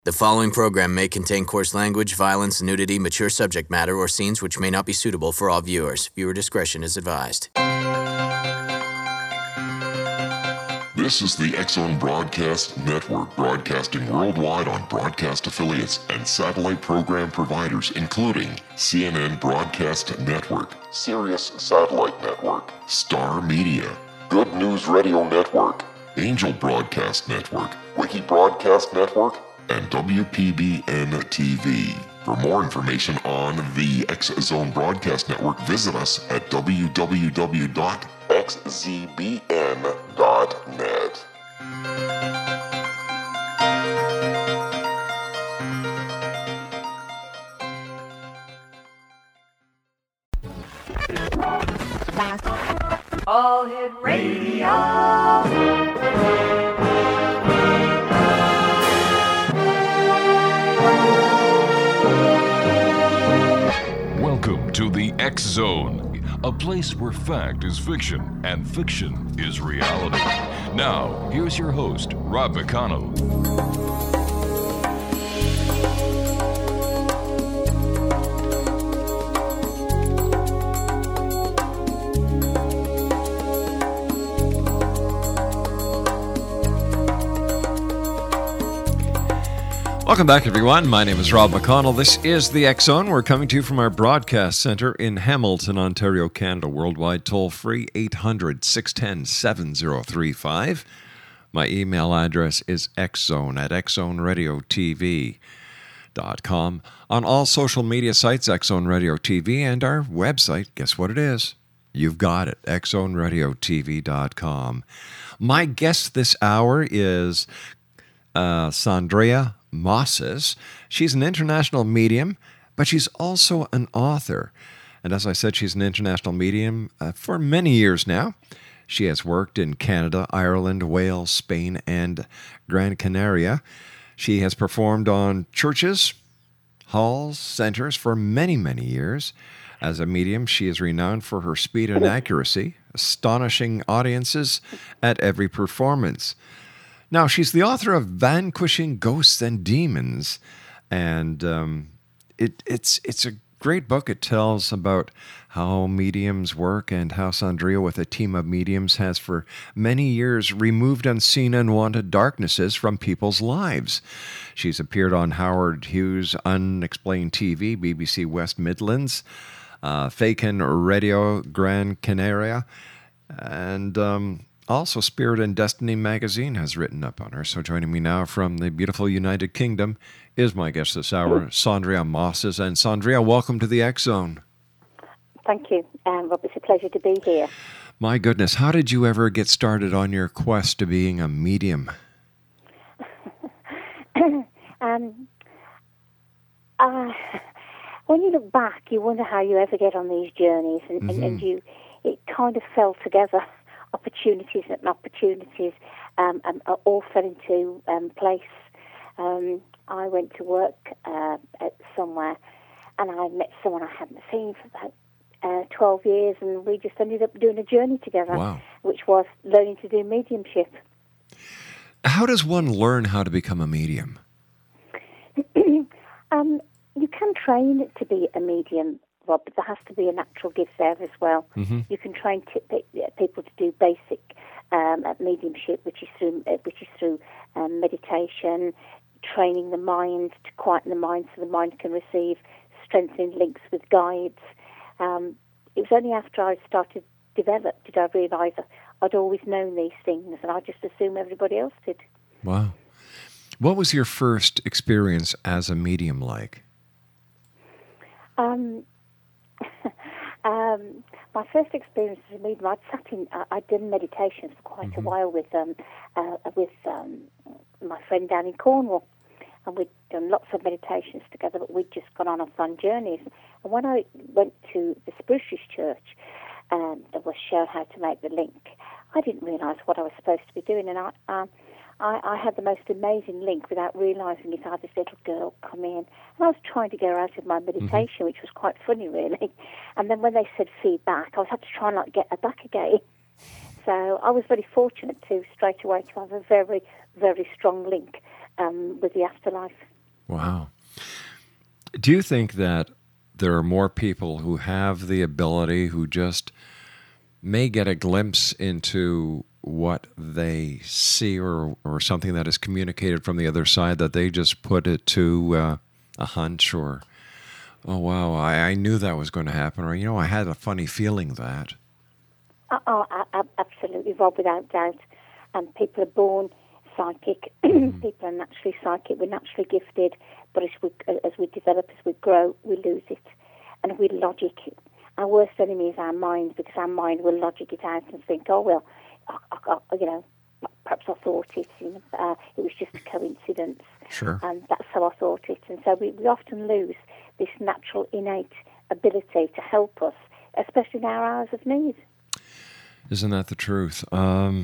The following program may contain coarse language, violence, nudity, mature subject matter, or scenes which may not be suitable for all viewers. Viewer discretion is advised. This is the X-Zone Broadcast Network, broadcasting worldwide on broadcast affiliates and satellite program providers, including CNN Broadcast Network, Sirius Satellite Network, Star Media, Good News Radio Network, Angel Broadcast Network, Wiki Broadcast Network, and WPBN TV. For more information on the X-Zone Broadcast Network, visit us at www.xzbn.net. All Hit Radio. Welcome to the X-Zone, a place where fact is fiction and fiction is reality. Now, here's your host, Rob McConnell. Welcome back, everyone. My name is Rob McConnell. This is the X-Zone. We're coming to you from our broadcast center in Hamilton, Ontario, Canada. Worldwide toll-free, 800-610-7035. My email address is xzone@xzoneradiotv.com. On all social media sites, X-Zone Radio TV, and our website, guess what it is? You've got it, xzoneradiotv.com. My guest this hour is Sandrea Mosses. She's an international medium, but she's also an author. And as I said, she's an international medium for many years now. She has worked in Canada, Ireland, Wales, Spain, and Gran Canaria. She has performed on churches, halls, centers for many, many years. As a medium, she is renowned for her speed and accuracy, astonishing audiences at every performance. Now, she's the author of Vanquishing Ghosts and Demons, and it's a great book. It tells about how mediums work and how Sandrea, with a team of mediums, has for many years removed unseen and unwanted darknesses from people's lives. She's appeared on Howard Hughes' Unexplained TV, BBC West Midlands, Faken Radio Gran Canaria, and also, Spirit and Destiny magazine has written up on her. So joining me now from the beautiful United Kingdom is my guest this hour, Sandrea Mosses. And Sandrea, welcome to the X-Zone. Thank you, Rob. It's a pleasure to be here. My goodness, how did you ever get started on your quest to being a medium? When you look back, you wonder how you ever get on these journeys, and it kind of fell together. Opportunities all fell into place. I went to work at somewhere, and I met someone I hadn't seen for about 12 years, and we just ended up doing a journey together, wow, which was learning to do mediumship. How does one learn how to become a medium? You can train to be a medium, Rob, but there has to be a natural gift there as well. Mm-hmm. You can train people to do basic mediumship, which is through meditation, training the mind to quieten the mind so the mind can receive strengthening links with guides. It was only after I started develop did I realise I'd always known these things, and I just assumed everybody else did. Wow. What was your first experience as a medium like? My first experience as a medium, I'd done meditations for quite a while with my friend down in Cornwall, and we'd done lots of meditations together, but we'd just gone on fun journeys. And when I went to the Sprucious Church, that was shown how to make the link, I didn't realise what I was supposed to be doing, and I had the most amazing link without realising it. I had this little girl come in, and I was trying to get her out of my meditation, which was quite funny, really. And then when they said feedback, I had to try and get her back again. So I was very fortunate to straight away to have a very, very strong link with the afterlife. Wow. Do you think that there are more people who have the ability, who just may get a glimpse into what they see or something that is communicated from the other side, that they just put it to a hunch, or, oh, wow, I knew that was going to happen, or, I had a funny feeling that? Absolutely, Rob, without doubt. People are born psychic. People are naturally psychic. We're naturally gifted, but as we develop, as we grow, we lose it, and we logic. Our worst enemy is our mind, because our mind will logic it out and think, oh well, perhaps I thought it. It was just a coincidence. Sure. And that's how I thought it. And so we often lose this natural, innate ability to help us, especially in our hours of need. Isn't that the truth? Are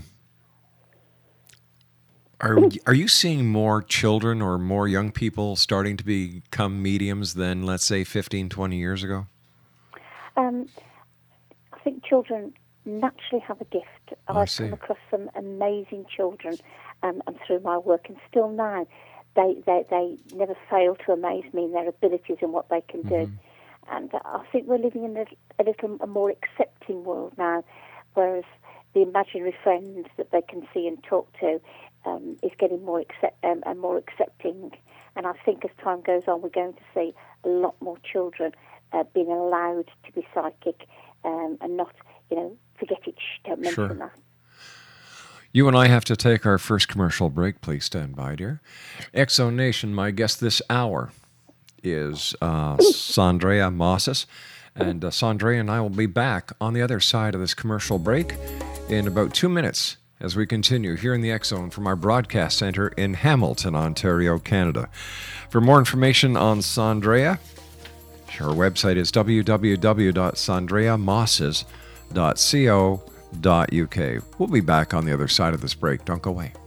you seeing more children or more young people starting to become mediums than, let's say, 15, 20 years ago? I think children naturally have a gift. I've come across some amazing children and through my work, and still now they never fail to amaze me in their abilities and what they can do. And I think we're living in a more accepting world now, whereas the imaginary friends that they can see and talk to is getting more accepting. And I think as time goes on, we're going to see a lot more children being allowed to be psychic and not, forget it, don't mention that. You and I have to take our first commercial break. Please stand by, dear. X-Zone Nation, my guest this hour is Sandrea Mosses. And Sandrea and I will be back on the other side of this commercial break in about 2 minutes as we continue here in the X-Zone from our broadcast center in Hamilton, Ontario, Canada. For more information on Sandrea, her website is www.sandreamosses.co.uk. We'll be back on the other side of this break. Don't go away.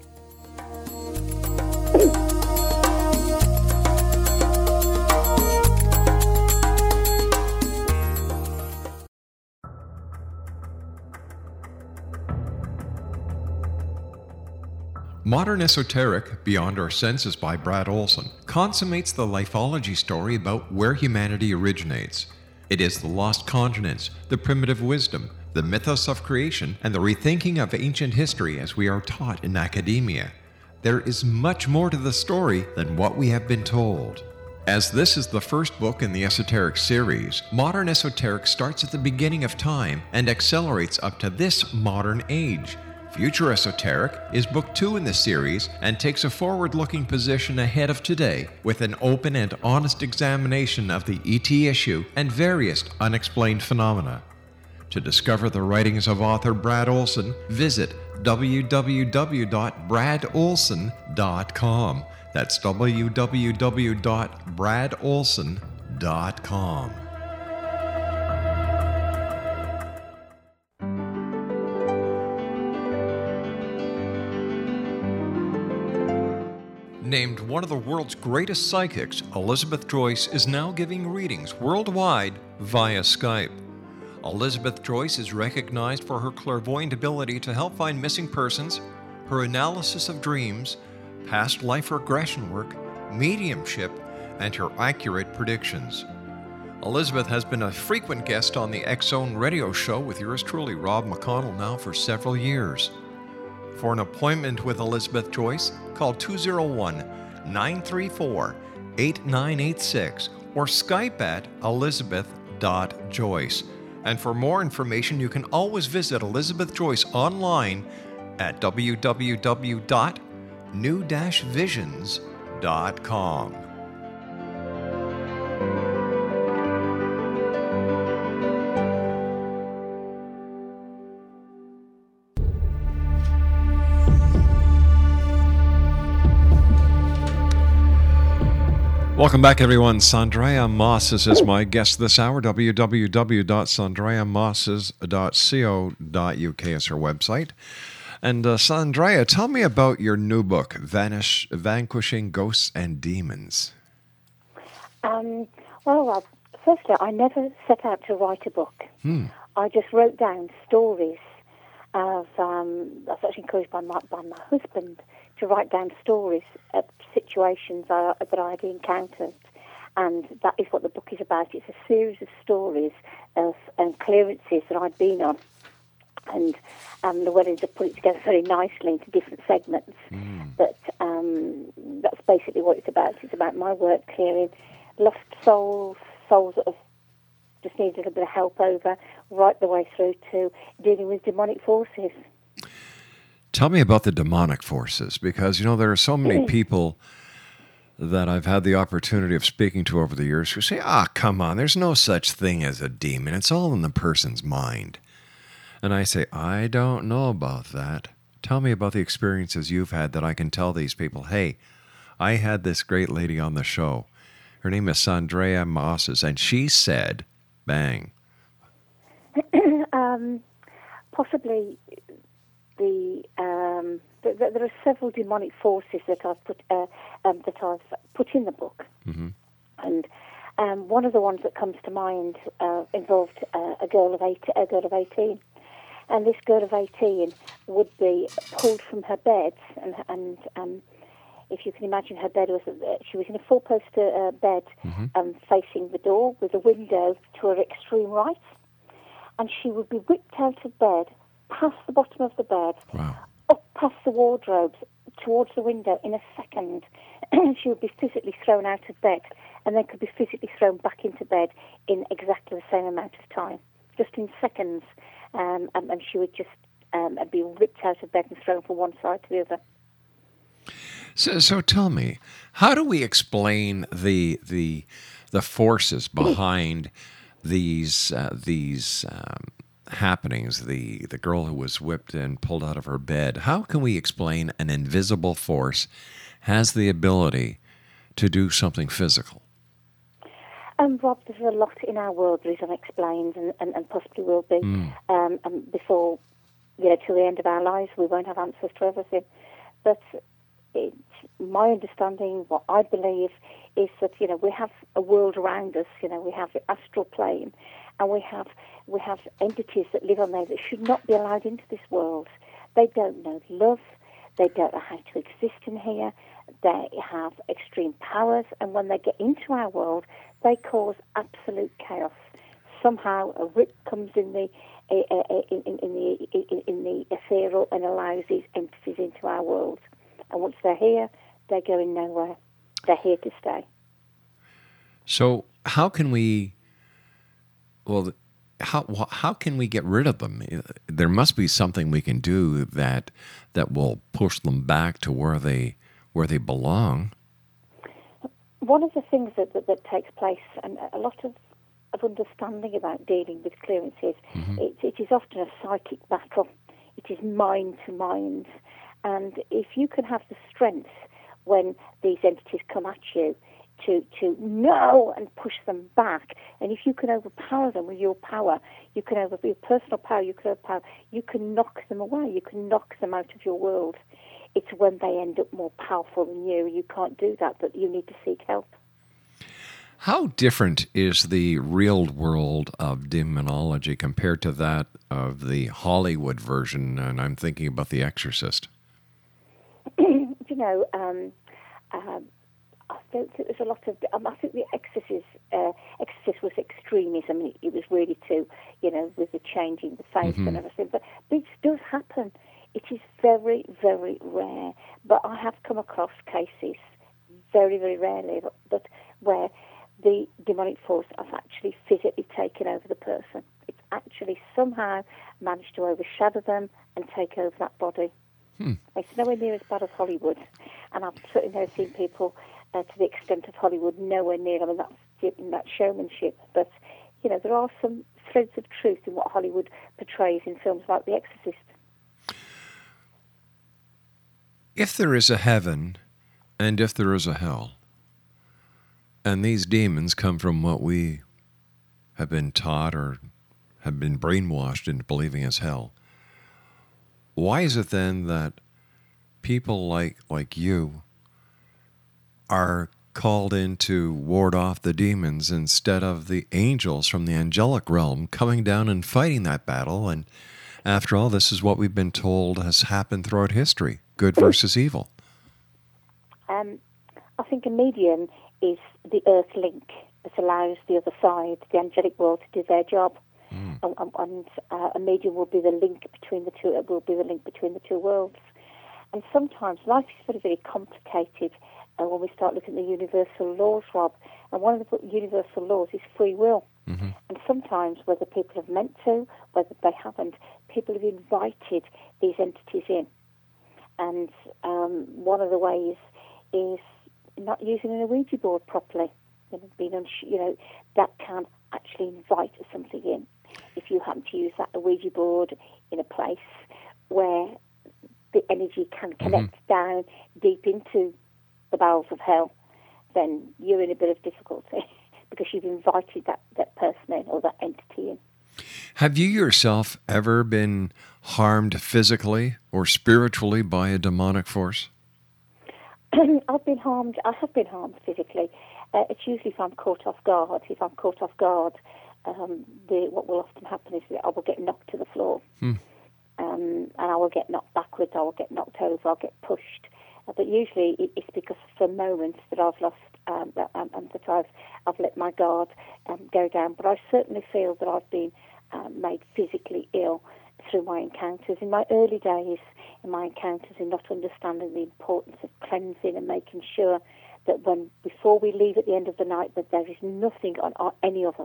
Modern Esoteric, Beyond Our Senses by Brad Olson, consummates the lifeology story about where humanity originates. It is the lost continents, the primitive wisdom, the mythos of creation, and the rethinking of ancient history as we are taught in academia. There is much more to the story than what we have been told. As this is the first book in the Esoteric series, Modern Esoteric starts at the beginning of time and accelerates up to this modern age. Future Esoteric is book 2 in the series and takes a forward-looking position ahead of today with an open and honest examination of the ET issue and various unexplained phenomena. To discover the writings of author Brad Olson, visit www.bradolson.com. That's www.bradolson.com. Named one of the world's greatest psychics, Elizabeth Joyce is now giving readings worldwide via Skype. Elizabeth Joyce is recognized for her clairvoyant ability to help find missing persons, her analysis of dreams, past life regression work, mediumship, and her accurate predictions. Elizabeth has been a frequent guest on the X-Zone radio show with yours truly, Rob McConnell, now for several years. For an appointment with Elizabeth Joyce, call 201-934-8986 or Skype at elizabeth.joyce. And for more information, you can always visit Elizabeth Joyce online at www.new-visions.com. Welcome back, everyone. Sandrea Mosses is my guest this hour. www.sandreamosses.co.uk is her website. And Sandrea, tell me about your new book, Vanquishing Ghosts and Demons. Well, firstly, I never set out to write a book. I just wrote down stories of. I was actually encouraged by my husband to write down stories of situations that I'd encountered. And that is what the book is about. It's a series of stories of clearances that I'd been on. And Llewellyn to put it together very nicely into different segments. But that's basically what it's about. It's about my work clearing lost souls that have just needed a little bit of help over, right the way through to dealing with demonic forces. Tell me about the demonic forces, because, there are so many people that I've had the opportunity of speaking to over the years who say, come on, there's no such thing as a demon. It's all in the person's mind. And I say, I don't know about that. Tell me about the experiences you've had that I can tell these people, hey, I had this great lady on the show. Her name is Sandrea Mosses, and she said, bang. Possibly there are several demonic forces that I've put in the book, and one of the ones that comes to mind involved a girl of 18, and this girl of 18 would be pulled from her bed, and if you can imagine, her bed she was in a four-post bed facing the door with a window to her extreme right, and she would be whipped out of bed, past the bottom of the bed, up past the wardrobes, towards the window in a second. She would be physically thrown out of bed, and then could be physically thrown back into bed in exactly the same amount of time, just in seconds, and she would just be ripped out of bed and thrown from one side to the other. So tell me, how do we explain the forces behind these happenings? The girl who was whipped and pulled out of her bed. How can we explain an invisible force has the ability to do something physical? Rob, there's a lot in our world that is unexplained and possibly will be. Before, till the end of our lives, we won't have answers to everything. But it's my understanding, what I believe, is that, we have a world around us. We have the astral plane, and we have entities that live on there that should not be allowed into this world. They don't know love. They don't know how to exist in here. They have extreme powers, and when they get into our world, they cause absolute chaos. Somehow, a rip comes in the ethereal and allows these entities into our world. And once they're here, they're going nowhere. They're here to stay. So, how can we? Well, how can we get rid of them? There must be something we can do that will push them back to where they belong. One of the things that takes place, and a lot of understanding about dealing with clearances, it is often a psychic battle. It is mind to mind. And if you can have the strength when these entities come at you to know and push them back, and if you can overpower them with your power, you can over your personal power, you can knock them away, you can knock them out of your world. It's when they end up more powerful than you can't do that, but you need to seek help. How different is the real world of demonology compared to that of the Hollywood version? And I'm thinking about The Exorcist. I don't think there's a lot of. I think the Exorcist was extremism. It was really with the changing the face and everything. But it does happen. It is very, very rare. But I have come across cases, very, very rarely, but where the demonic force has actually physically taken over the person. It's actually somehow managed to overshadow them and take over that body. It's nowhere near as bad as Hollywood, and I've certainly never seen people to the extent of Hollywood, nowhere near. I mean, that's showmanship, but there are some threads of truth in what Hollywood portrays in films like The Exorcist. If there is a heaven and if there is a hell, and these demons come from what we have been taught or have been brainwashed into believing as hell, why is it then that people like you are called in to ward off the demons instead of the angels from the angelic realm coming down and fighting that battle? And after all, this is what we've been told has happened throughout history, good versus evil. I think a medium is the earth link that allows the other side, the angelic world, to do their job. And a medium will be the link between the two. It will be the link between the two worlds. And sometimes life is very, very complicated when we start looking at the universal laws, Rob. And one of the universal laws is free will. And sometimes, whether people have meant to, whether they haven't, people have invited these entities in. And one of the ways is not using an Ouija board properly. That can actually invite something in. If you happen to use that Ouija board in a place where the energy can connect down deep into the bowels of hell, then you're in a bit of difficulty because you've invited that person in or that entity in. Have you yourself ever been harmed physically or spiritually by a demonic force? I have been harmed physically. It's usually if I'm caught off guard. If I'm caught off guard, what will often happen is that I will get knocked to the floor. And I will get knocked backwards, I will get knocked over, I'll get pushed. But usually it's because for moments that I've lost and that I've let my guard go down. But I certainly feel that I've been made physically ill through my encounters. In my early days, in my encounters, in not understanding the importance of cleansing and making sure that before we leave at the end of the night, that there is nothing on any of us.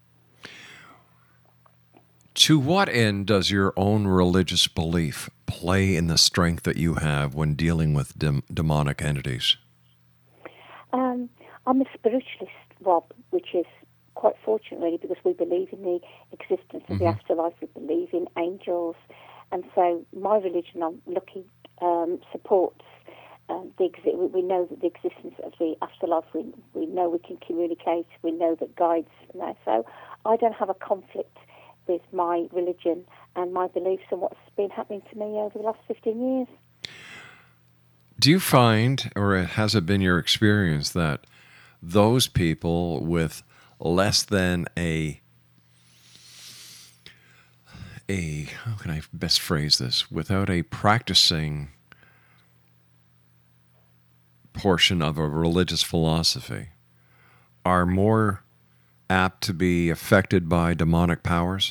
To what end does your own religious belief play in the strength that you have when dealing with demonic entities? I'm a spiritualist, Rob, which is quite fortunate, really, because we believe in the existence of the afterlife, we believe in angels, and so my religion, I'm lucky, supports we know that the existence of the afterlife, we know we can communicate, we know that guides, so I don't have a conflict with my religion and my beliefs and what's been happening to me over the last 15 years. Do you find, or has it been your experience, that those people with less than how can I best phrase this, without a practicing portion of a religious philosophy are more apt to be affected by demonic powers?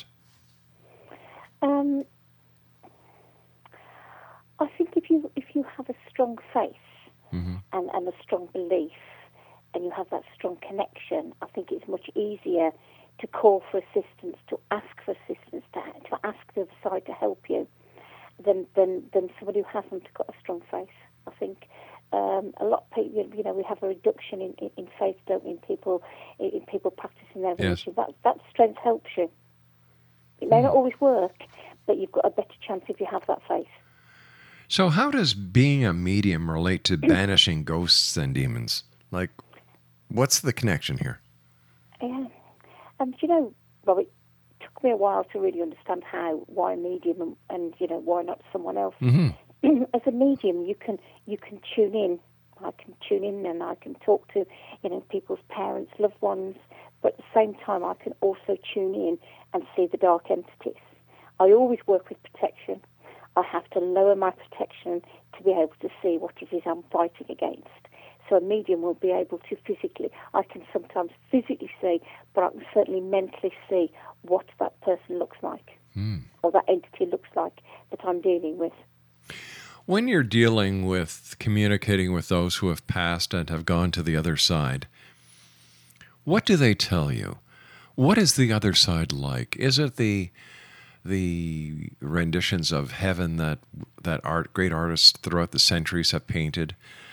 I think if you have a strong faith and a strong belief, and you have that strong connection, I think it's much easier to call for assistance, to ask for assistance, to ask the other side to help you, than somebody who hasn't got a strong faith. I think a lot of people, we have a reduction in faith, don't we, in people practicing their religion. Yes. That strength helps you. It may not always work, but you've got a better chance if you have that faith. So how does being a medium relate to banishing ghosts and demons? Like, what's the connection here? Yeah. Rob, it took me a while to really understand why a medium and why not someone else. As a medium, you can tune in. I can tune in and I can talk to people's parents, loved ones, but at the same time I can also tune in and see the dark entities. I always work with protection. I have to lower my protection to be able to see what it is I'm fighting against. So a medium will be able to I can sometimes physically see, but I can certainly mentally see what that person looks like or that entity looks like that I'm dealing with. When you're dealing with communicating with those who have passed and have gone to the other side, what do they tell you? What is the other side like? Is it the renditions of heaven that great artists throughout the centuries have painted?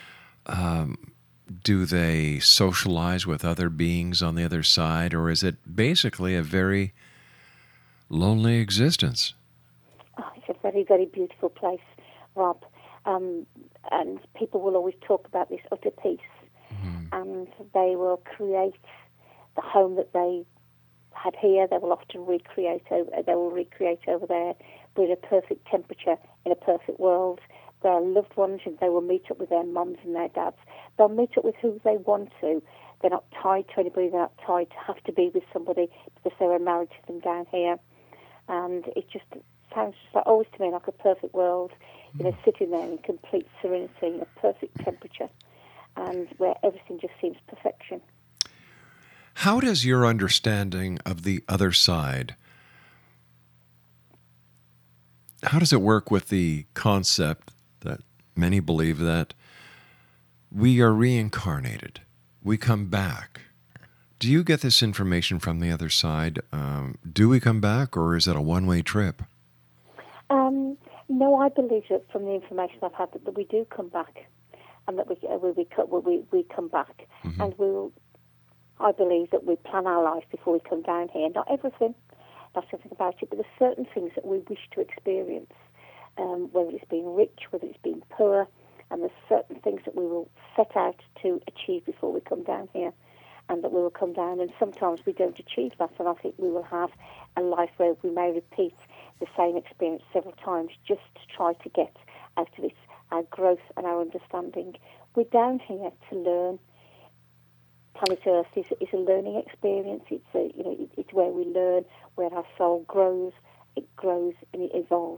Do they socialize with other beings on the other side, or is it basically a very lonely existence? Oh, it's a very, very beautiful place, Rob. And people will always talk about this utter peace. And they will create the home that they had here. They will often recreate over there with a perfect temperature in a perfect world. Their loved ones, and they will meet up with their mums and their dads. They'll meet up with who they want to. They're not tied to anybody. They're not tied to have to be with somebody because they were married to them down here. And it just sounds always to me like a perfect world, sitting there in complete serenity, in a perfect temperature. and where everything just seems perfection. How does your understanding of the other side, how does it work with the concept that many believe that we are reincarnated, we come back? Do you get this information from the other side? Do we come back, or is it a one-way trip? No, I believe that from the information I've had that we do come back, and that we come back, Mm-hmm. and I believe that we plan our life before we come down here. Not everything about it, but there's certain things that we wish to experience, whether it's being rich, whether it's being poor, and there's certain things that we will set out to achieve before we come down here, and that we will come down, and sometimes we don't achieve that, and I think we will have a life where we may repeat the same experience several times just to try to get out of it our growth and our understanding. We're down here to learn. Planet Earth is a learning experience. It's where we learn, where our soul grows. It grows and it evolves.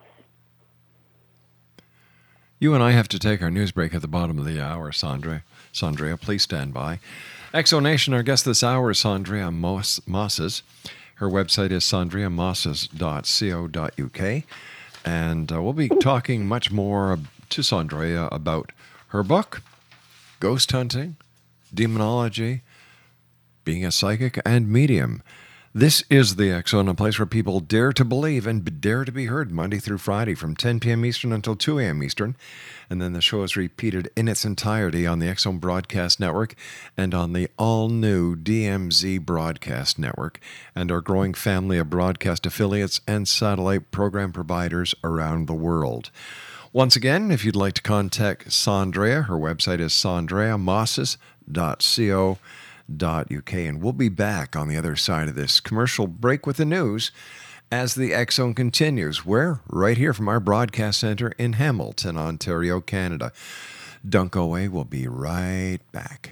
You and I have to take our news break at the bottom of the hour, Sandria. Sandria, please stand by. Exonation, our guest this hour is Sandria Mosses. Her website is sandriamosses.co.uk. And we'll be talking much more to Sandria about her book, ghost hunting, demonology, being a psychic, and medium. This is the X Zone, a place where people dare to believe and dare to be heard Monday through Friday from 10 p.m. Eastern until 2 a.m. Eastern. And then the show is repeated in its entirety on the X Zone Broadcast Network and on the all-new DMZ Broadcast Network and our growing family of broadcast affiliates and satellite program providers around the world. Once again, if you'd like to contact Sandria, her website is sandriamosses.co.uk. And we'll be back on the other side of this commercial break with the news as the X Zone continues. We're right here from our broadcast center in Hamilton, Ontario, Canada. Don't go away. We'll be right back.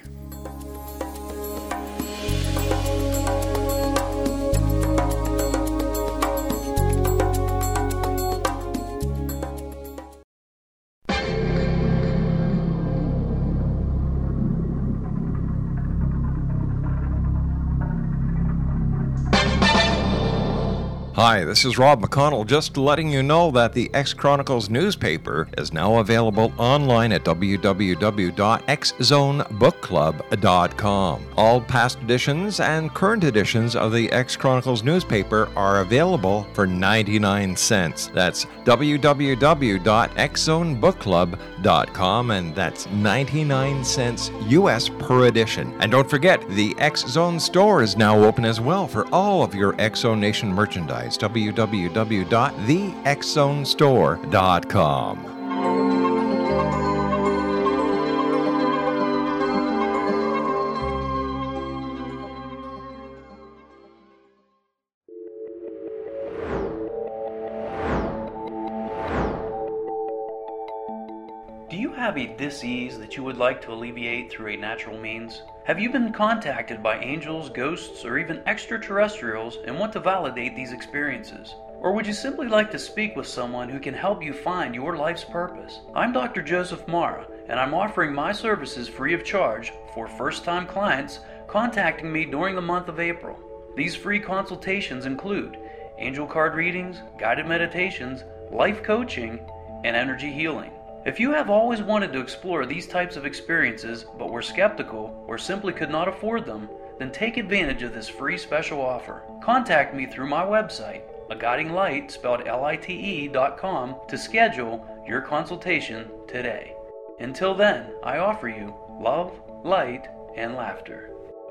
Hi, this is Rob McConnell, just letting you know that the X Chronicles newspaper is now available online at www.xzonebookclub.com. All past editions and current editions of the X Chronicles newspaper are available for 99 cents. That's www.xzonebookclub.com, and that's 99 cents US per edition. And don't forget, the X Zone store is now open as well for all of your X Zone Nation merchandise. www.thexzonestore.com. Do you have a dis-ease that you would like to alleviate through a natural means? Have you been contacted by angels, ghosts, or even extraterrestrials and want to validate these experiences? Or would you simply like to speak with someone who can help you find your life's purpose? I'm Dr. Joseph Mara, and I'm offering my services free of charge for first-time clients contacting me during the month of April. These free consultations include angel card readings, guided meditations, life coaching, and energy healing. If you have always wanted to explore these types of experiences but were skeptical or simply could not afford them, then take advantage of this free special offer. Contact me through my website, aguidinglight, spelled LITE.com, to schedule your consultation today. Until then, I offer you love, light, and laughter.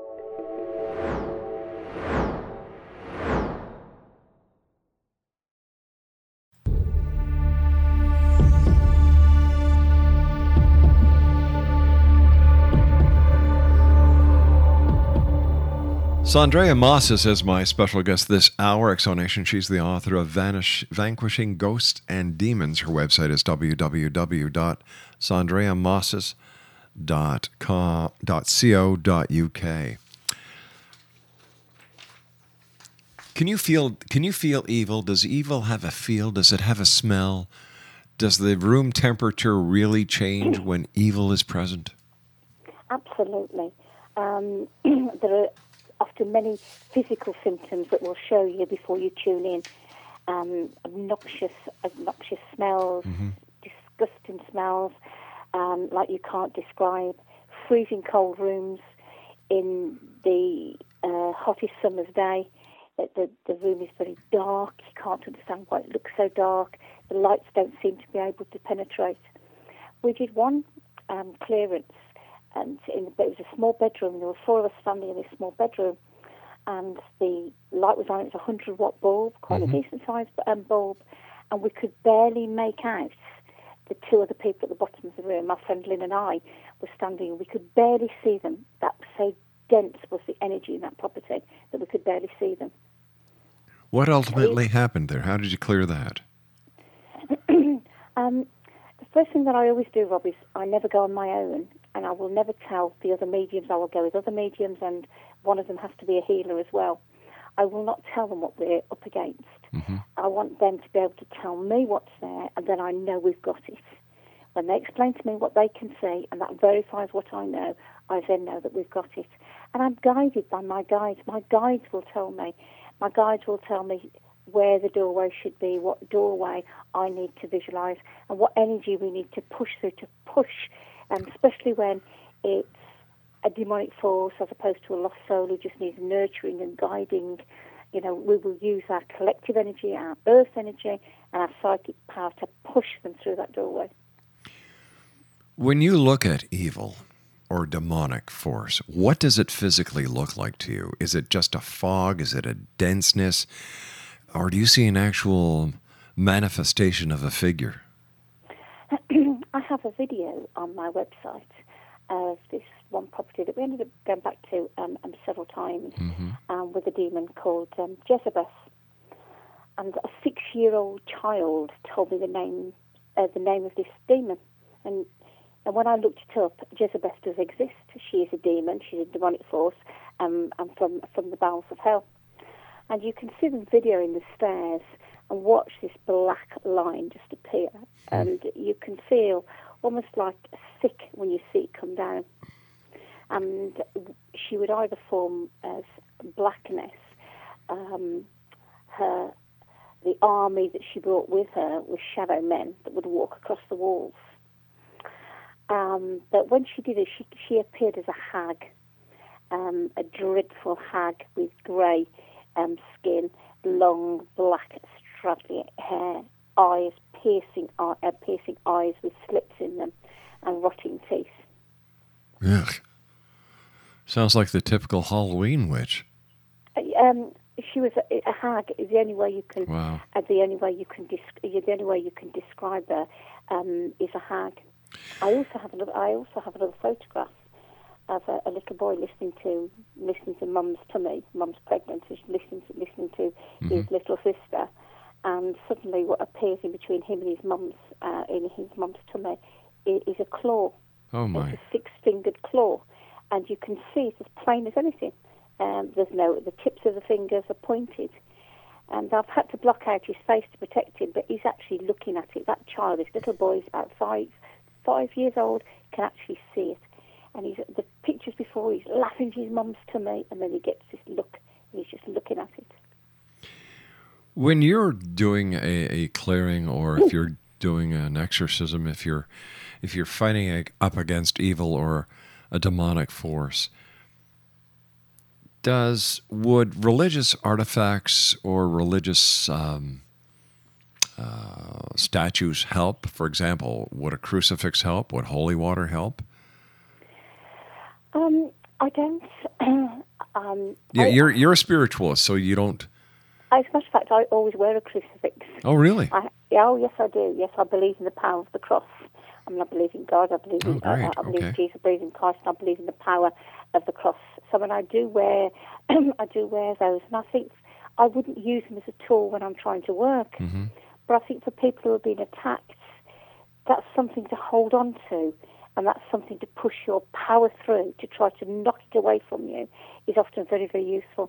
Sandria Mosses is my special guest this hour, Exonation. She's the author of Vanquishing Ghosts and Demons. Her website is www.sandriamosses.co.uk. Can you feel evil? Does evil have a feel? Does it have a smell? Does the room temperature really change when evil is present? Absolutely. There are often many physical symptoms that will show you before you tune in. Obnoxious smells, disgusting smells, like you can't describe. Freezing cold rooms in the hottest summer's day. The room is very dark. You can't understand why it looks so dark. The lights don't seem to be able to penetrate. We did one clearance, and it was a small bedroom. There were 4 of us standing in this small bedroom, and the light was on. It was a 100-watt bulb, quite a decent-sized bulb, and we could barely make out the 2 other people at the bottom of the room. My friend Lynn and I were standing, and we could barely see them. That was so dense was the energy in that property that we could barely see them. What ultimately happened there? How did you clear that? The first thing that I always do, Rob, is I never go on my own, and I will never tell the other mediums. I will go with other mediums, and one of them has to be a healer as well. I will not tell them what we're up against. I want them to be able to tell me what's there, and then I know we've got it. When they explain to me what they can see, and that verifies what I know, I then know that we've got it. And I'm guided by my guides. My guides will tell me. My guides will tell me where the doorway should be, what doorway I need to visualise, and what energy we need to push through, and especially when it's a demonic force as opposed to a lost soul who just needs nurturing and guiding. You know, we will use our collective energy, our earth energy, and our psychic power to push them through that doorway. When you look at evil or demonic force, what does it physically look like to you? Is it just a fog? Is it a denseness? Or do you see an actual manifestation of a figure? I have a video on my website of this one property that we ended up going back to several times with a demon called Jezebel. And a 6-year-old child told me the name of this demon. And when I looked it up, Jezebel does exist. She is a demon. She's a demonic force, and from the bowels of hell. And you can see the video in the stairs and watch this black line just appear. And you can feel almost like sick when you see it come down. And she would either form as blackness. The army that she brought with her was shadow men that would walk across the walls. But when she did it, she appeared as a hag, a dreadful hag with grey skin, long, black, straggly hair, eyes, piercing eyes with slits in them, and rotting teeth. Ugh. Sounds like the typical Halloween witch. She was a hag. Is the only way you can. Wow. The only way you can describe her is a hag. I also have another photograph of a little boy listening to Mum's tummy. Mum's pregnant, so she's listening to his little sister, and suddenly what appears in between him and his mum's tummy is a claw. Oh my! It's a 6-fingered claw, and you can see it as plain as anything. The tips of the fingers are pointed, and I've had to block out his face to protect him, but he's actually looking at it. That child, this little boy, is about 5 years old, can actually see it. And the pictures before, he's laughing to his mum's tummy, and then he gets this look, and he's just looking at it. When you're doing a clearing, or if you're doing an exorcism, if you're fighting up against evil or a demonic force, would religious artifacts or religious statues help? For example, would a crucifix help? Would holy water help? I don't. You're a spiritualist, so you don't. As a matter of fact, I always wear a crucifix. Oh, really? Yes, I do. Yes, I believe in the power of the cross. I mean, I believe in God. I believe in Jesus. I believe in Christ. And I believe in the power of the cross. So when I do wear, those, and I think I wouldn't use them as a tool when I'm trying to work. But I think for people who are being attacked, that's something to hold on to, and that's something to push your power through to try to knock it away from you is often very, very useful.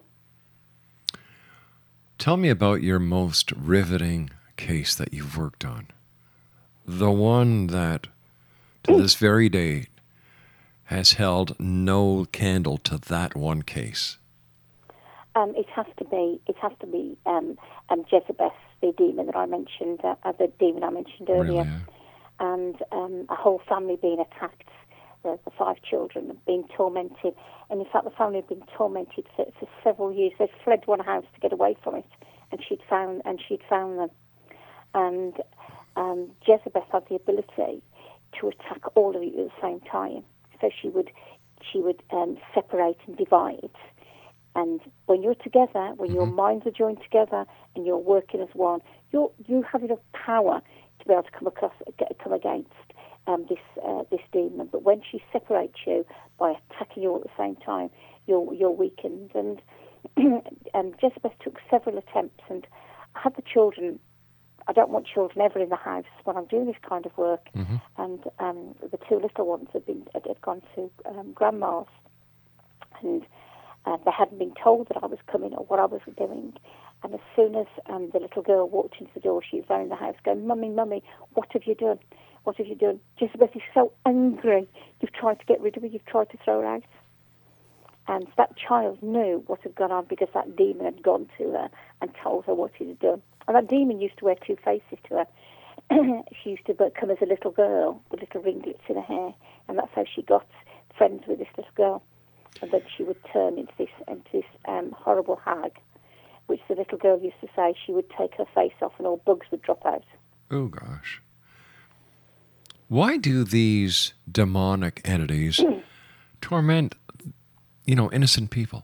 Tell me about your most riveting case that you've worked on. The one that, to this very day, has held no candle to that one case? It has to be Jezebel, the demon that I mentioned, the demon I mentioned earlier, Really? and a whole family being attacked. The 5 children being tormented, and in fact, the family had been tormented for several years. They fled one house to get away from it, and she'd found them. And Jezebel had the ability to attack all of you at the same time. So she would separate and divide. And when you're together, when your minds are joined together and you're working as one, you have enough power to be able to come against this demon. But when she separates you by attacking you all at the same time, you're weakened. And Jezebel took several attempts, and I had the children. I don't want children ever in the house when I'm doing this kind of work. And the 2 little ones had gone to grandma's, and they hadn't been told that I was coming or what I was doing. And as soon as the little girl walked into the door, she was there in the house going, "Mummy, Mummy, what have you done? What have you done? Jezebel is so angry. You've tried to get rid of her. You've tried to throw her out." And that child knew what had gone on because that demon had gone to her and told her what he had done. And that demon used to wear 2 faces to her. She used to come as a little girl with little ringlets in her hair, and that's how she got friends with this little girl. And then she would turn into this horrible hag, which the little girl used to say she would take her face off and all bugs would drop out. Oh, gosh. Why do these demonic entities torment, innocent people?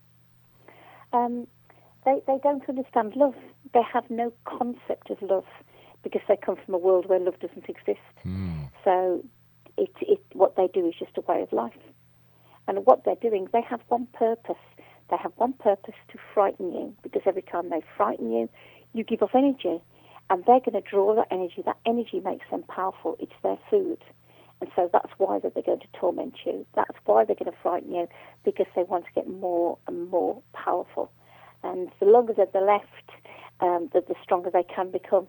They don't understand love. They have no concept of love because they come from a world where love doesn't exist. So what they do is just a way of life. And what they're doing, they have one purpose. They have one purpose: to frighten you, because every time they frighten you, you give off energy. And they're going to draw that energy. That energy makes them powerful. It's their food. And so that's why they're going to torment you. That's why they're going to frighten you, because they want to get more and more powerful. And the longer that they're left, the stronger they can become.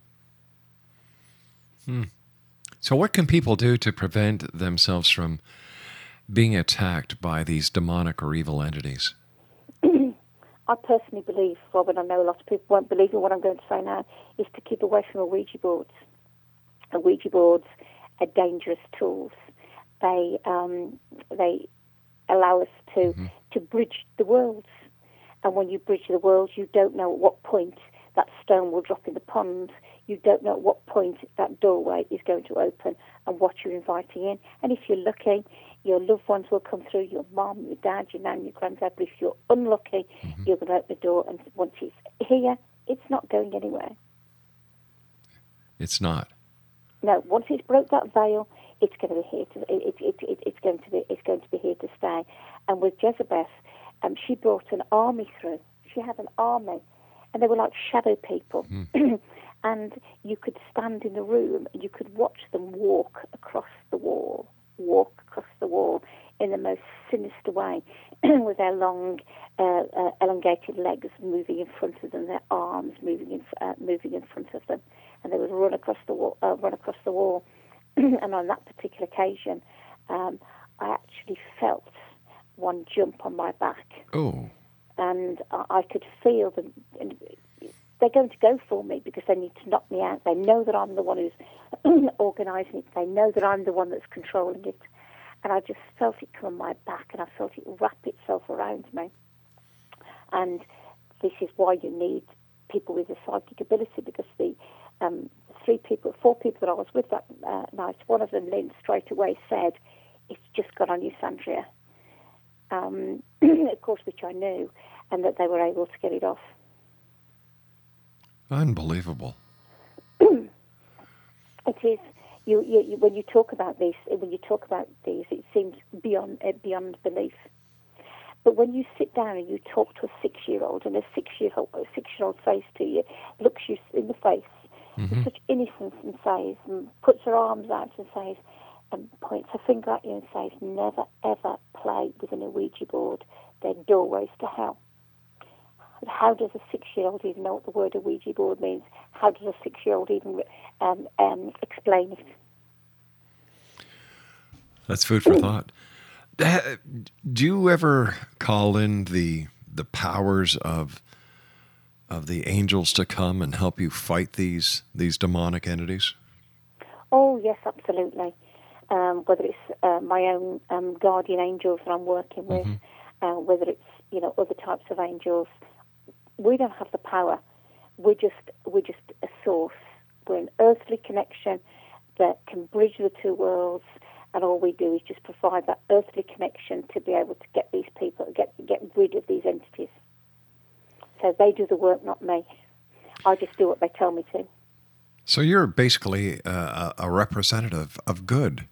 So what can people do to prevent themselves from being attacked by these demonic or evil entities? I personally believe, Robin, I know a lot of people won't believe in what I'm going to say now, is to keep away from Ouija boards. Ouija boards are dangerous tools. They allow us to bridge the worlds. And when you bridge the worlds, you don't know at what point that stone will drop in the pond. You don't know at what point that doorway is going to open and what you're inviting in. And if you're lucky, your loved ones will come through, your mom, your dad, your nan, your granddad. But if you're unlucky, you're going to open the door, and once it's here, it's not going anywhere. It's not. No, once it's broke that veil, it's going to be here. It's going to be here to stay. And with Jezebel, she brought an army through. She had an army, and they were like shadow people. And you could stand in the room, and you could watch them walk across the wall in the most sinister way, with their long, elongated legs moving in front of them, their arms moving in front of them, and they would run across the wall. And on that particular occasion, I actually felt one jump on my back. Oh. And I could feel them. They're going to go for me because they need to knock me out. They know that I'm the one who's organising it. They know that I'm the one that's controlling it. And I just felt it come on my back, and I felt it wrap itself around me. And this is why you need people with a psychic ability, because the 4 people that I was with that night, one of them, Lynn, straight away said, "It's just got on you, Sandria." Of course, which I knew, and that they were able to get it off. Unbelievable. It is. You when you talk about these, it seems beyond belief. But when you sit down and you talk to a 6-year-old, and a 6-year-old says to you, looks you in the face with such innocence, and says, and puts her arms out and says, and points her finger at you and says, "Never ever play with an Ouija board. They're doorways to hell." How does a 6-year-old even know what the word Ouija board means? How does a 6-year-old even explain it? That's food for thought. Do you ever call in the powers of the angels to come and help you fight these demonic entities? Oh, yes, absolutely. Whether it's my own guardian angels that I'm working with, whether it's other types of angels, we don't have the power. We're just a source. We're an earthly connection that can bridge the two worlds, and all we do is just provide that earthly connection to be able to get these people, get rid of these entities. So they do the work, not me. I just do what they tell me to. So you're basically a representative of good.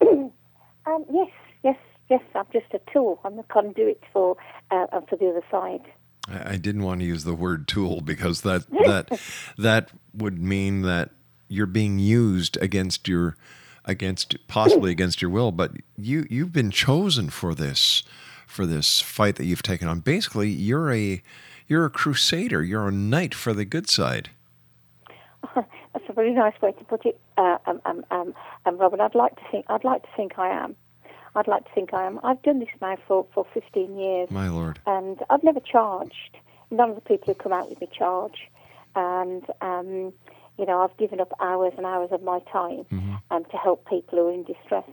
Yes. I'm just a tool. I'm the conduit for the other side. I didn't want to use the word tool because that would mean that you're being used possibly against your will. But you've been chosen for this fight that you've taken on. Basically, you're a crusader. You're a knight for the good side. That's a very nice way to put it, Robin. I'd like to think I am. I've done this now for 15 years. My Lord. And I've never charged. None of the people who come out with me charge. And, I've given up hours and hours of my time to help people who are in distress.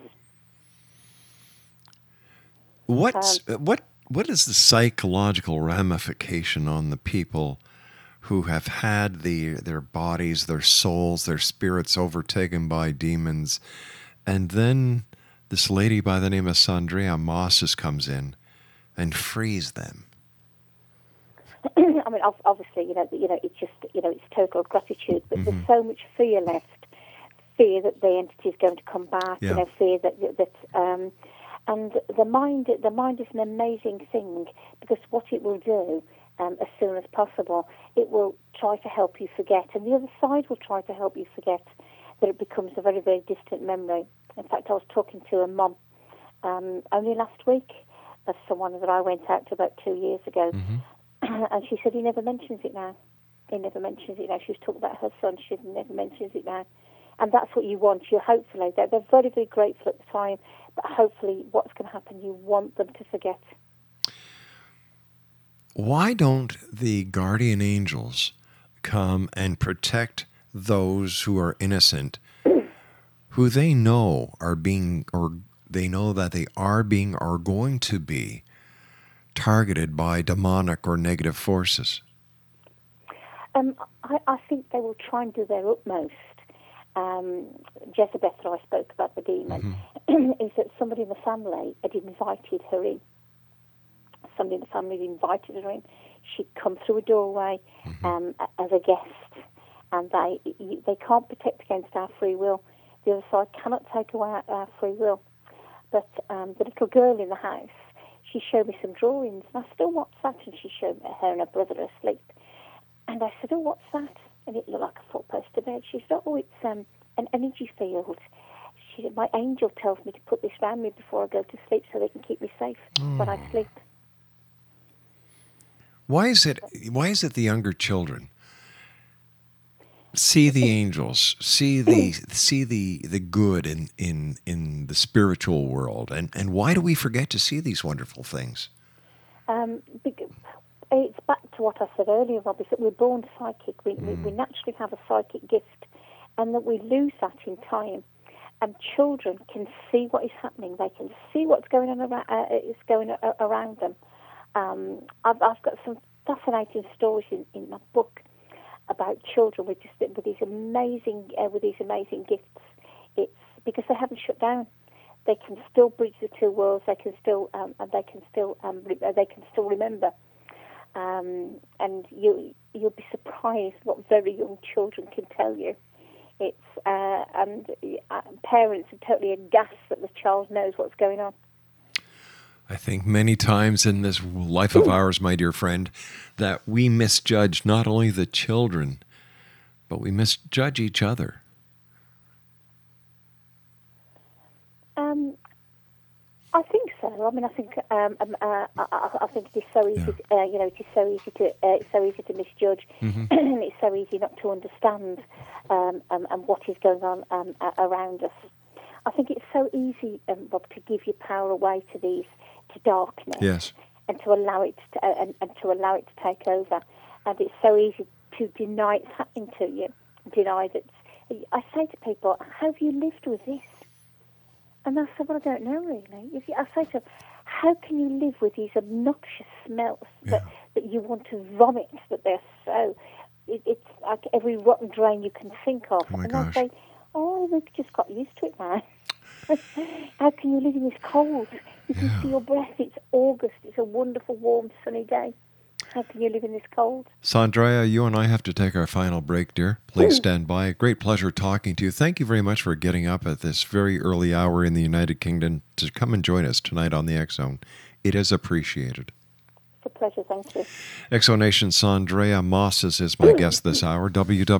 What is the psychological ramification on the people who have had their bodies, their souls, their spirits overtaken by demons, and then this lady by the name of Sandria Mosses comes in and frees them? I mean, obviously, it's just, it's total gratitude, but there's so much fear left. Fear that the entity is going to come back, fear that and the mind is an amazing thing, because what it will do, as soon as possible, it will try to help you forget, and the other side will try to help you forget that it becomes a very, very distant memory. In fact, I was talking to a mum only last week of someone that I went out to about 2 years ago, and she said, he never mentions it now. She was talking about her son. She never mentions it now. And that's what you want. You hopefully, they're very, very grateful at the time, but hopefully what's going to happen, you want them to forget. Why don't the guardian angels come and protect those who are innocent, who they know are being, or they know that they are being, or going to be targeted by demonic or negative forces? I think they will try and do their utmost. Jezebeth, that I spoke about the demon, is that somebody in the family had invited her in. Somebody in the family had invited her in. She'd come through a doorway as a guest, and they can't protect against our free will. The other side cannot take away our free will. But the little girl in the house, she showed me some drawings, and I said, "Oh, what's that?" And she showed me her and her brother asleep. And I said, "Oh, what's that?" And it looked like a four-poster bed. She said, "Oh, it's an energy field." She said, "My angel tells me to put this around me before I go to sleep so they can keep me safe when I sleep." Why is it the younger children see the angels, see the good in the spiritual world, and why do we forget to see these wonderful things? It's back to what I said earlier, Rob, is that we're born psychic. We naturally have a psychic gift, and that we lose that in time. And children can see what is happening. They can see what's going on around them. I've got some fascinating stories in my book about children with these amazing gifts. It's because they haven't shut down. They can still bridge the two worlds. They can still remember. And you'll be surprised what very young children can tell you. It's and parents are totally aghast that the child knows what's going on. I think many times in this life of ours, my dear friend, that we misjudge not only the children, but we misjudge each other. I think so. I mean, I think it is so easy. It's so easy to misjudge, and it's so easy not to understand and what is going on around us. I think it's so easy, Bob, to give your power away to darkness. Yes. And to allow it to take over. And it's so easy to deny it's happening to you. Deny that. I say to people, how have you lived with this? And I say, well, I don't know really. I say to them, how can you live with these obnoxious smells that you want to vomit, that they're so... It's like every rotten drain you can think of. Oh my and gosh. I say, we've just got used to it now. How can you live in this cold? You can see your breath. It's August. It's a wonderful, warm, sunny day. How can you live in this cold? Sandrea, you and I have to take our final break, dear. Please stand by. Great pleasure talking to you. Thank you very much for getting up at this very early hour in the United Kingdom to come and join us tonight on the X Zone. It is appreciated. It's a pleasure. Thank you. Exonation Sandrea Mosses is my guest this hour.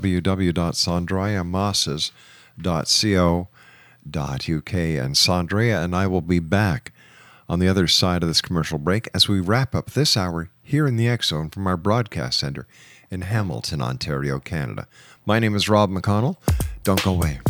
www.sandreamosses.co.uk. And Sandrea and I will be back on the other side of this commercial break as we wrap up this hour here in the X Zone from our broadcast center in Hamilton, Ontario, Canada. My name is Rob McConnell. Don't go away.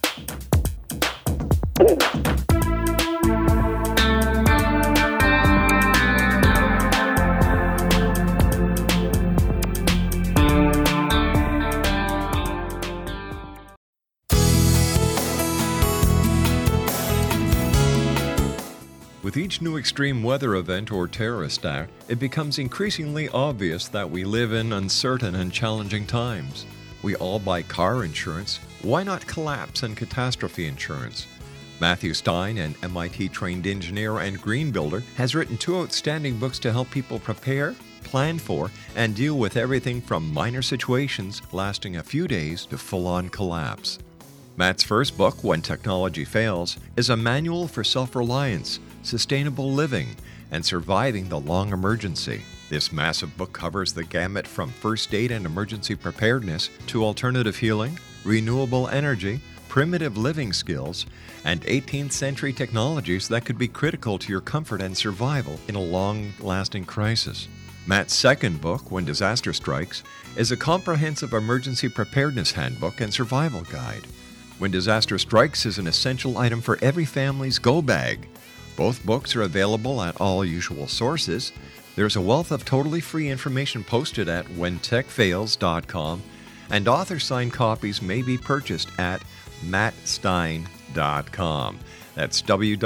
With each new extreme weather event or terrorist act, it becomes increasingly obvious that we live in uncertain and challenging times. We all buy car insurance. Why not collapse and catastrophe insurance? Matthew Stein, an MIT-trained engineer and green builder, has written 2 outstanding books to help people prepare, plan for, and deal with everything from minor situations lasting a few days to full-on collapse. Matt's first book, When Technology Fails, is a manual for self-reliance, sustainable living, and surviving the long emergency. This massive book covers the gamut from first aid and emergency preparedness to alternative healing, renewable energy, primitive living skills, and 18th century technologies that could be critical to your comfort and survival in a long-lasting crisis. Matt's second book, When Disaster Strikes, is a comprehensive emergency preparedness handbook and survival guide. When Disaster Strikes is an essential item for every family's go bag. Both books are available at all usual sources. There's a wealth of totally free information posted at whentechfails.com, and author-signed copies may be purchased at mattstein.com. That's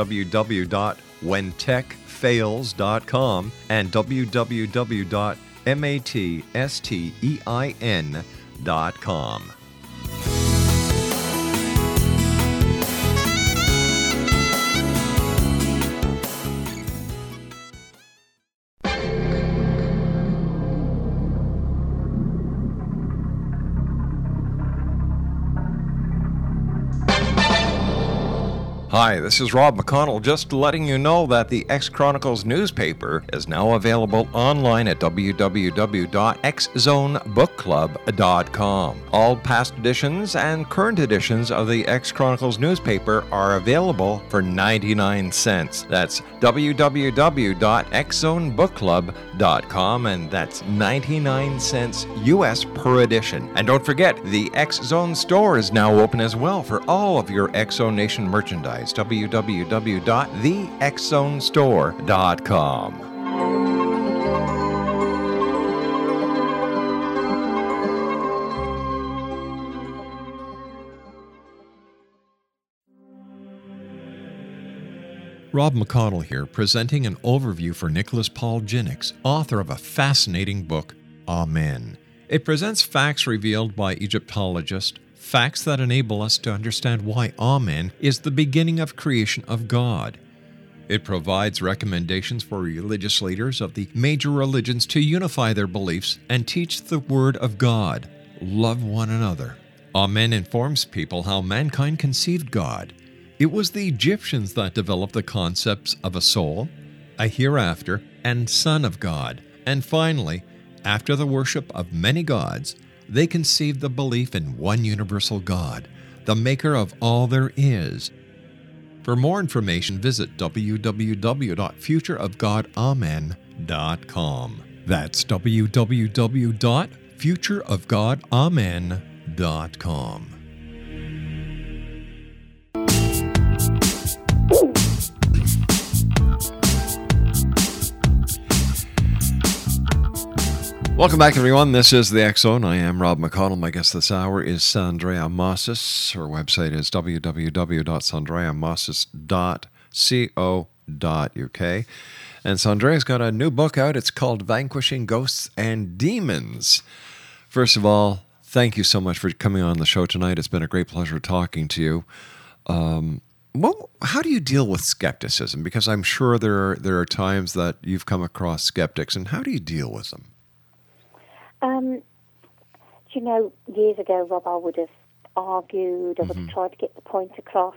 www.whentechfails.com and www.mattstein.com. Hi, this is Rob McConnell, just letting you know that the X Chronicles newspaper is now available online at www.xzonebookclub.com. All past editions and current editions of the X Chronicles newspaper are available for 99 cents. That's www.xzonebookclub.com, and that's 99 cents US per edition. And don't forget, the X Zone store is now open as well for all of your X Zone Nation merchandise. www.thexzonestore.com. Rob McConnell here, presenting an overview for Nicholas Paul Jennings, author of a fascinating book, Amen. It presents facts revealed by Egyptologists, facts that enable us to understand why Amen is the beginning of creation of God. It provides recommendations for religious leaders of the major religions to unify their beliefs and teach the Word of God. Love one another. Amen informs people how mankind conceived God. It was the Egyptians that developed the concepts of a soul, a hereafter, and Son of God. And finally, after the worship of many gods, they conceived the belief in one universal God, the maker of all there is. For more information, visit www.futureofgodamen.com. That's www.futureofgodamen.com. Welcome back, everyone. This is the X Zone. I am Rob McConnell. My guest this hour is Sandrea Mosses. Her website is www.sandreamosses.co.uk. And Sandrea's got a new book out. It's called Vanquishing Ghosts and Demons. First of all, thank you so much for coming on the show tonight. It's been a great pleasure talking to you. How do you deal with skepticism? Because I'm sure there are times that you've come across skeptics, and how do you deal with them? Years ago, Rob, I would have argued, I would have tried to get the point across,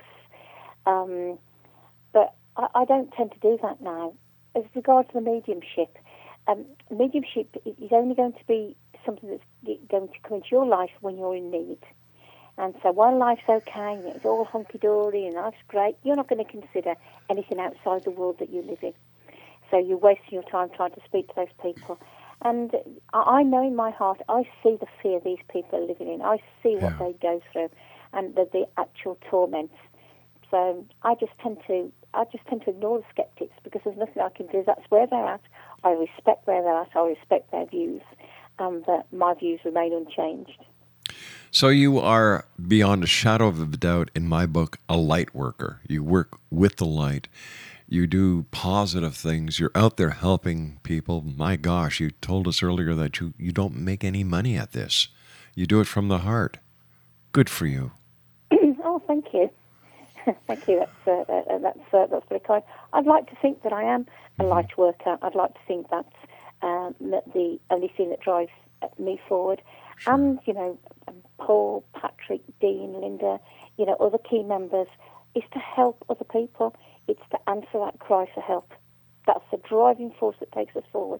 but I don't tend to do that now. As regards to the mediumship is only going to be something that's going to come into your life when you're in need. And so while life's okay, and it's all hunky-dory and life's great, you're not going to consider anything outside the world that you live in. So you're wasting your time trying to speak to those people. And I know in my heart, I see the fear these people are living in. I see what they go through and the actual torments. So I just tend to ignore the skeptics because there's nothing I can do. That's where they're at. I respect where they're at. I respect their views. But my views remain unchanged. So you are, beyond a shadow of a doubt, in my book, a light worker. You work with the light. You do positive things. You're out there helping people. My gosh, you told us earlier that you don't make any money at this. You do it from the heart. Good for you. Oh, thank you. Thank you. That's very kind. I'd like to think that I am a light worker. I'd like to think that's the only thing that drives me forward. Sure. And, Paul, Patrick, Dean, Linda, other key members, is to help other people. It's to answer that cry for help. That's the driving force that takes us forward.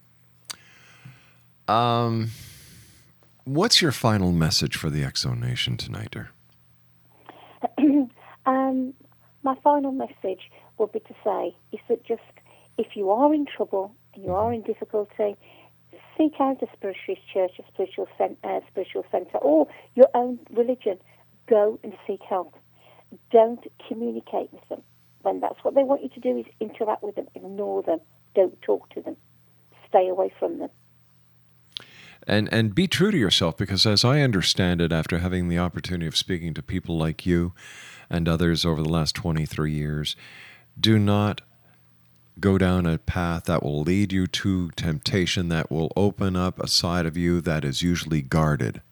What's your final message for the X Zone Nation tonight, dear? My final message would be to say is that just if you are in trouble and you are in difficulty, seek out a spiritualist church, a spiritual centre, or your own religion. Go and seek help. Don't communicate with them. When that's what they want you to do is interact with them, ignore them, don't talk to them, stay away from them. And be true to yourself, because as I understand it, after having the opportunity of speaking to people like you and others over the last 23 years, do not go down a path that will lead you to temptation, that will open up a side of you that is usually guarded.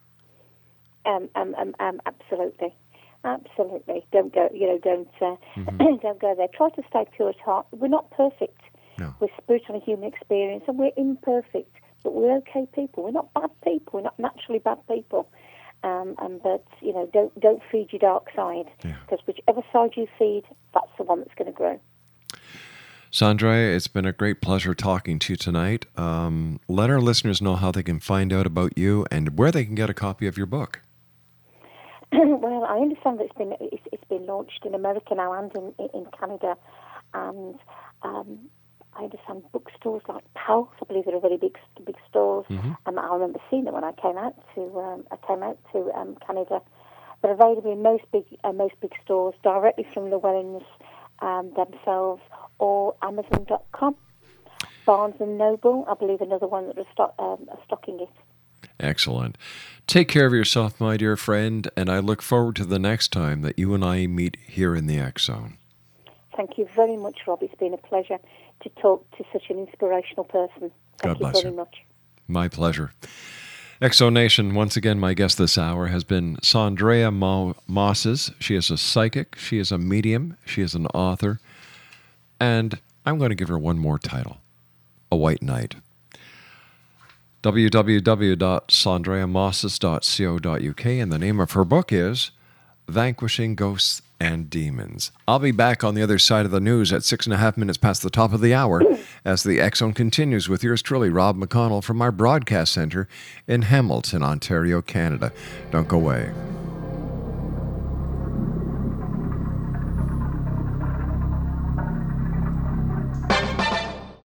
Absolutely. Absolutely. Don't go, don't go there. Try to stay pure at heart. We're not perfect. No. We're spiritual and human experience, and we're imperfect, but we're okay people. We're not bad people. We're not naturally bad people. But don't feed your dark side, because whichever side you feed, that's the one that's going to grow. Sandrea, it's been a great pleasure talking to you tonight. Let our listeners know how they can find out about you and where they can get a copy of your book. Well, I understand that it's been launched in America now and in Canada, and I understand bookstores like Pulse, I believe they're very big stores. I remember seeing them when I came out to Canada. They're available in most big stores directly from Llewellyn's themselves, or Amazon.com. Barnes and Noble, I believe, another one that are stocking it. Excellent. Take care of yourself, my dear friend, and I look forward to the next time that you and I meet here in the X Zone. Thank you very much, Rob. It's been a pleasure to talk to such an inspirational person. Thank you very much. My pleasure. X Zone Nation, once again, my guest this hour has been Sandrea Mosses. She is a psychic, she is a medium, she is an author, and I'm going to give her one more title, A White Knight. www.sandreamosses.co.uk, and the name of her book is Vanquishing Ghosts and Demons. I'll be back on the other side of the news at 6.5 minutes past the top of the hour as the X Zone continues with yours truly, Rob McConnell, from our broadcast center in Hamilton, Ontario, Canada. Don't go away.